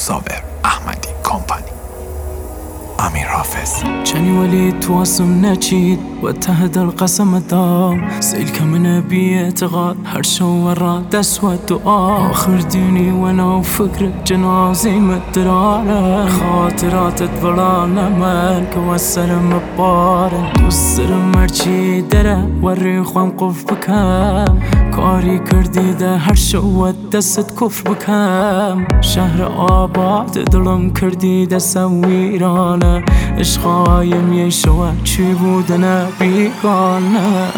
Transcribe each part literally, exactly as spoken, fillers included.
صابر احمدی کمپانی. امیر حافظ. جني وليد تواصم نشيد واتهد القسم دام سيلك من بيتغاد هر شو ورا دسوة الدعاء آخر ديني وانا وفكر جنازي مدرارة خاطرات تبرانا مالك والسلم ببارن دوسرم مرچي دره والريخ وانقف بكام كاري كردي ده هر شو دست كفر بكام شهر آباد دلم كردي ده سويرانه عشقایم یه شوه چی بودنه بیگانه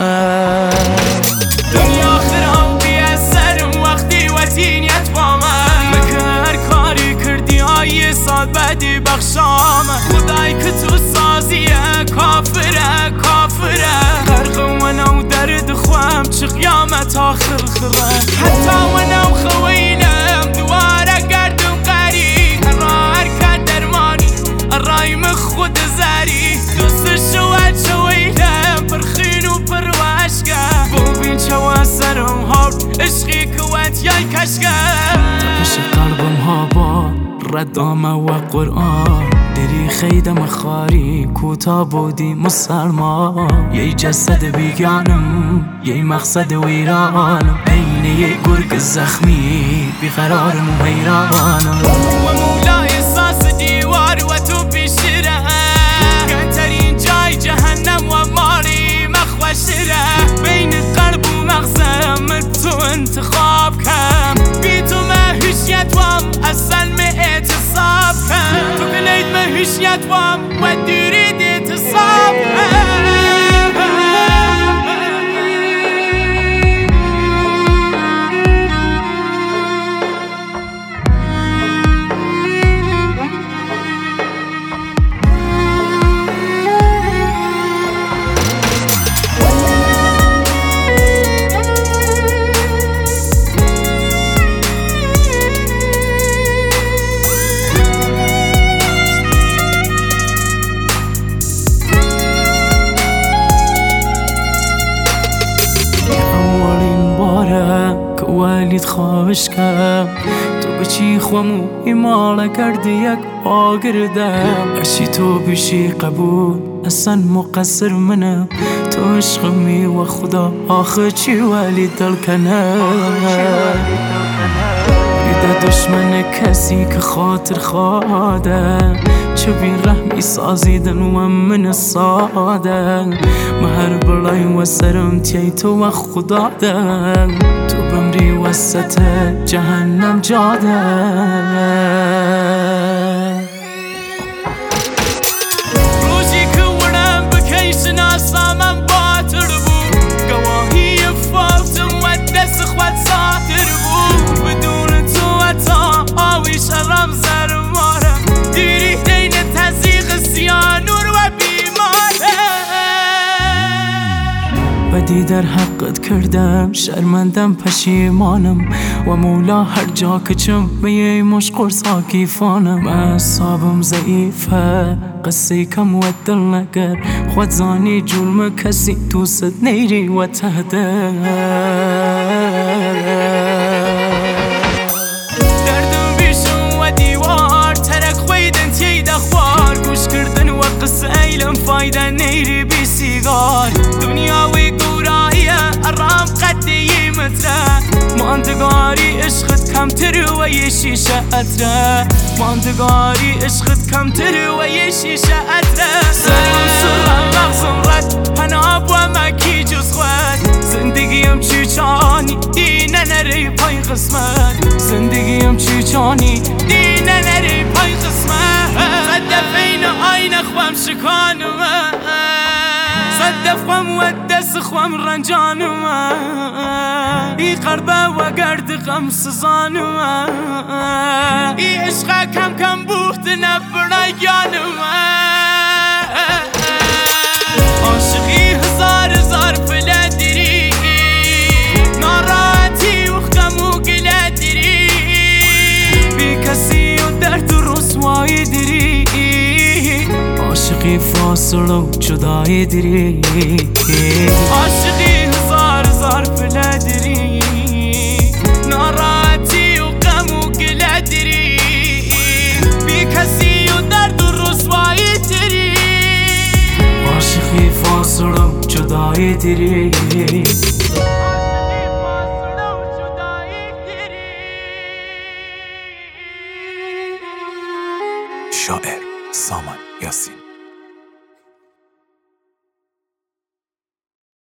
دنیا خرام بیه سرم وقتی وطینیت با من بکر کاری کردی های سال بدی بخشامه خدای که تو سازیه کافره کافره غرق ونو درد خوام چه قیامت آخر خره حتی ونو خویلم دواره گردم قریب هر کرد درمانی الرايم خود زاري دوست شوال شويلم برخين وبرواشكا بوبين شوا سرم هاب عشقي كوات ياي كشكا تبش قلبم هابا ردامه وقرآن دری خیدم خاری کوتا بودی مسلما یه جسد بیگانم یه مقصد ویرانم عین یه گرگ زخمی بیقرارم و حیرانم و مولا احساس دیوار و تو بیشره کترین جای جهنم و ماری مخوشره بین قلب و مغزم تو انتخاب کم بی تو مهوشیت وام اصل می اعتصاب کم تو کلید مهوشیت وام و دیرید اعتصاب کم ولید خوابش کم تو بچی خوامو ایمالا کردی یک آگردم هرچی تو بیشی قبول اصلا مقصر منم تو عشقمی و خدا آخه چی ولید دل کنم بیده دشمن کسی که خاطر خواده چه بی رحمی سازیدن و من ساده مهر بلای و سرم تی تو و خدا دن تو بمری وسط جهنم جاده روزی که ورم بکیش ناسامم باتر بود گواهی فوتم و دست خود ساتر بود بدون تو اتا آوی شرم زرمارم دیری دین تزیق سیانور و بیماره بدی در حقت کردم شرمندم پشیمانم و مولا هر جا که چم بیای مشقر ساکیفانم اعصابم ضعیفه قصه کم و دل نگر خود زانی جلم کسی دوست نیری و تهده دردم بیشم و دیوار ترک خویدن تی دخوار گوش کردن و قصه ایلم فایده نیری بی سیگار دنیاوی گوراییه ارام قدی متره ماندگاری عشقت کمتر و یه شیشه اتره ماندگاری عشقت کمتر و یه شیشه اتره سرم سرم مغزم رد پناب و مکی جز خود زندگیم چی چانی دینه نری پای قسمت زندگیم چی چانی دینه نری پای قسمت صدف این آینه خوام شکانمه صدف خوام و دست خوام رنجانمه ای قربه و گرد غم سزانمه ای عشقه کم کم بوخت نبرای گانمه عاشقی هزار هزار پله دیری ناراحتی و غم و گله دیری بی کسی و درد و رسوایی دیری عاشقی فاصله و جدایی دیری عاشقی هزار هزار پله دیری ناراحتی و غم و گله دیری جدای دری شاعر سامان یاسین.